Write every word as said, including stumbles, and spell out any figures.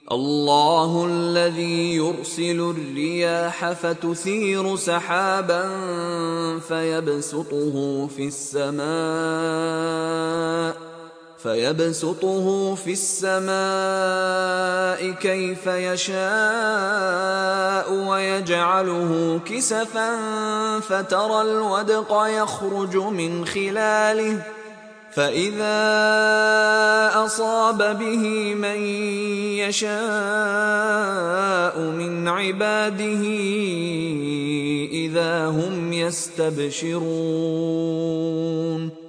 الله الذي يرسل الرياح فتثير سحابا فيبسطه في السماء فيبسطه في السماء كيف يشاء ويجعله كسفا فترى الودق يخرج من خلاله فإذا أصاب به من يشاء من عباده إذا هم يستبشرون